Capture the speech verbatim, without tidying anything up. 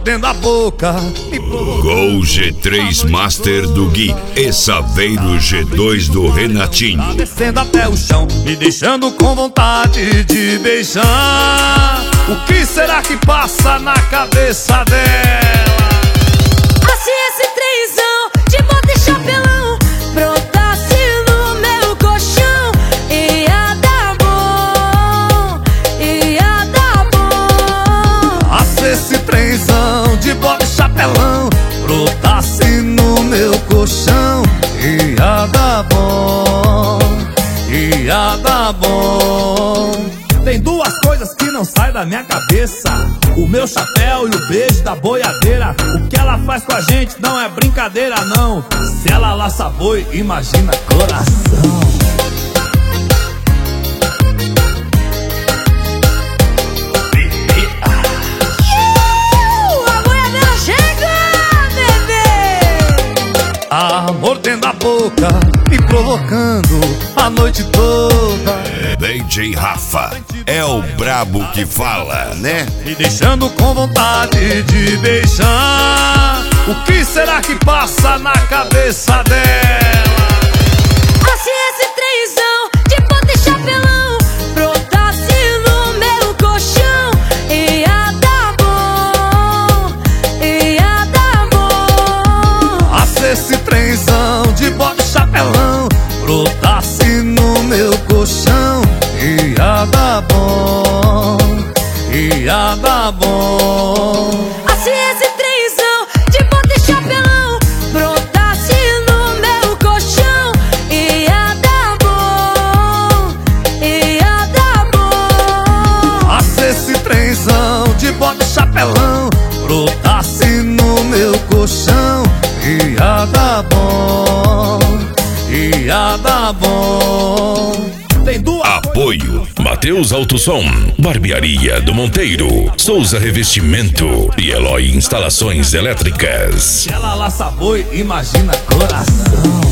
mordendo a boca, me provocando. Gol G três Master do Gui e Saveiro G dois do Renatinho. Tá descendo até o chão, me deixando com vontade de beijar. O que será que passa na cabeça dela? Assim esse trenzão de bota e chapelão brotasse no meu colchão, ia dar bom, ia dar bom. Assim esse trenzão de bota e chapelão brotasse no meu colchão, ia dar bom, ia dar bom. Tem duas coisas que não saem da minha cabeça: o meu chapéu e o beijo da boiadeira. O que ela faz com a gente não é brincadeira não. Se ela laça boi, imagina coração. Uh, a boiadeira chega, bebê! Ah, mordendo a boca, me provocando a noite toda. D J Rafa é o brabo que fala, né? Me deixando com vontade de beijar. O que será que passa na cabeça dela? Assim esse trenzão de bota e chapelão brotasse no meu colchão, ia dar bom, ia dar bom. Assim esse trenzão de bota e chapelão brotasse no meu colchão, ia dar bom, ia dar bom. Assim esse trenzão de bota e chapelão brotasse no meu colchão, ia dar bom, ia dar bom. Assim esse trenzão de bota e chapelão brotasse no meu colchão, ia dar bom, ia dar bom. Tem duas. Apoio Mateus Autosom, Barbearia do Monteiro, Souza Revestimento e Eloy Instalações Elétricas. Se ela laça boi, imagina coração.